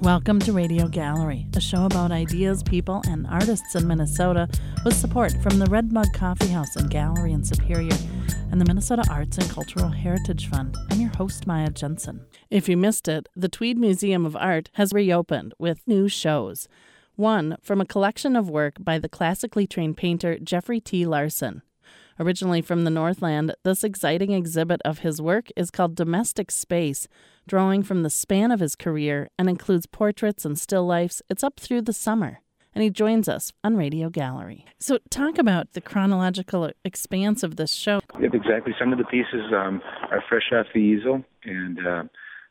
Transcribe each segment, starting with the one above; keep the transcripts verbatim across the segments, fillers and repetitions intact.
Welcome to Radio Gallery, a show about ideas, people, and artists in Minnesota with support from the Red Mug Coffee House and Gallery in Superior and the Minnesota Arts and Cultural Heritage Fund. I'm your host, Maya Jensen. If you missed it, the Tweed Museum of Art has reopened with new shows. One from a collection of work by the classically trained painter Jeffrey T. Larson. Originally from the Northland, this exciting exhibit of his work is called Domestic Space, drawing from the span of his career and includes portraits and still lifes. It's up through the summer, and he joins us on Radio Gallery. So talk about the chronological expanse of this show. Yep, exactly. Some of the pieces um, are fresh off the easel, and uh,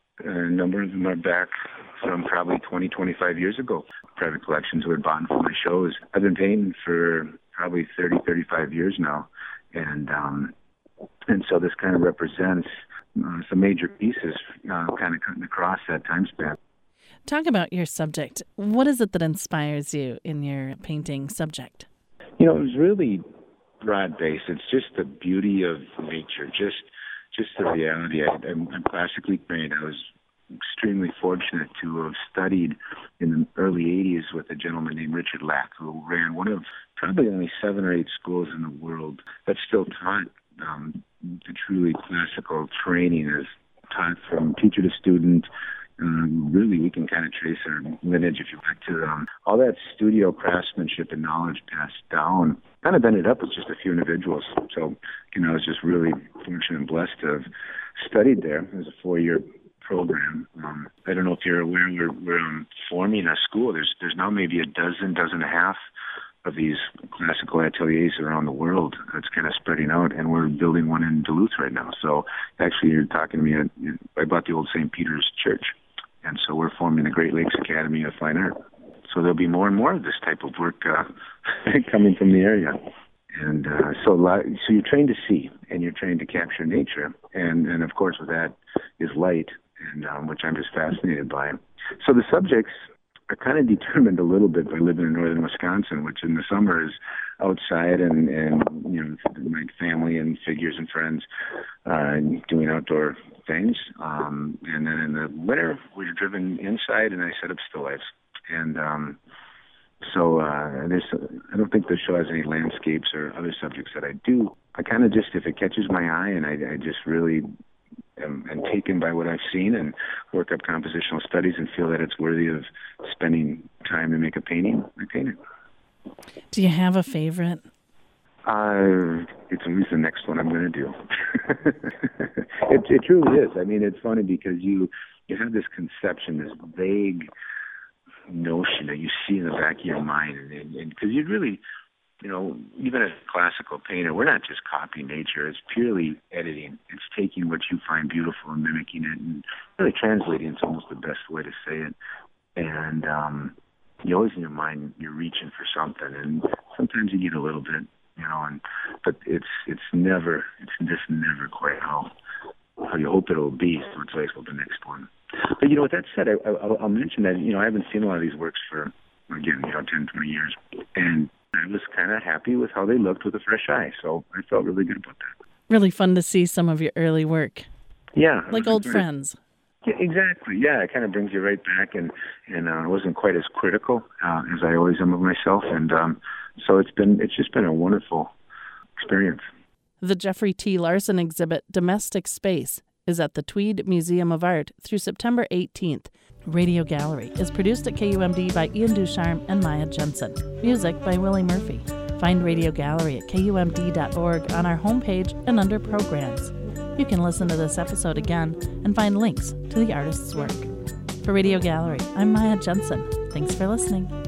a number of them are back from probably twenty, twenty-five years ago. Private collections were bought for my shows. I've been painting for probably thirty, thirty-five years now. And um, and so this kind of represents uh, some major pieces uh, kind of cutting across that time span. Talk about your subject. What is it that inspires you in your painting subject? You know, it was really broad-based. It's just the beauty of nature, just just the reality. I, I'm, I'm classically trained. I was extremely fortunate to have studied in the early eighties with a gentleman named Richard Lack, who ran one of probably only seven or eight schools in the world that still taught um, the truly classical training is taught from teacher to student. Um, really, we can kind of trace our lineage, if you like, to um, all that studio craftsmanship and knowledge passed down. Kind of ended up with just a few individuals. So, you know, I was just really fortunate and blessed to have studied there. It was a four-year program. Um, I don't know if you're aware, we're, we're um, forming a school. There's there's now maybe a dozen, dozen and a half of these classical ateliers around the world. It's kind of spreading out, and we're building one in Duluth right now. So actually, you're talking to me, at, I bought the old Saint Peter's Church, and so we're forming the Great Lakes Academy of Fine Art. So there'll be more and more of this type of work uh, coming from the area. And uh, so, a lot, so you're trained to see, and you're trained to capture nature, and and of course, with that is light, and um, which I'm just fascinated by. So the subjects are kind of determined a little bit by living in northern Wisconsin, which in the summer is outside and, and you know, my family and figures and friends uh, doing outdoor things. Um, and then in the winter, we're driven inside, and I set up still lifes. And um, so uh, there's, I don't think the show has any landscapes or other subjects that I do. I kind of just, if it catches my eye and I, I just really am, am taken by what I've seen and work up compositional studies and feel that it's worthy of spending time to make a painting, I paint it. Do you have a favorite? Uh, it's always the next one I'm going to do. it, it truly is. I mean, it's funny because you, you have this conception, this vague notion that you see in the back of your mind, and because you really, you know, even as a classical painter, we're not just copying nature. It's purely editing. It's taking what you find beautiful and mimicking it and really translating. It's almost the best way to say it. And um, you always in your mind, you're reaching for something, and sometimes you get a little bit, you know, and but it's it's never, it's just never quite how how you hope it'll be. So it's always well, the next one. But, you know, with that said, I, I, I'll mention that, you know, I haven't seen a lot of these works for, again, you know, ten, twenty years. And I was kind of happy with how they looked with a fresh eye. So I felt really good about that. Really fun to see some of your early work. Yeah. Like old friends. Yeah, exactly. Yeah, it kind of brings you right back. And, and uh, I wasn't quite as critical uh, as I always am of myself. And um, so it's been, it's just been a wonderful experience. The Jeffrey T. Larson exhibit, Domestic Space, is at the Tweed Museum of Art through September eighteenth. Radio Gallery is produced at K U M D by Ian Ducharme and Maya Jensen. Music by Willie Murphy. Find Radio Gallery at K U M D dot org on our homepage and under Programs. You can listen to this episode again and find links to the artist's work. For Radio Gallery, I'm Maya Jensen. Thanks for listening.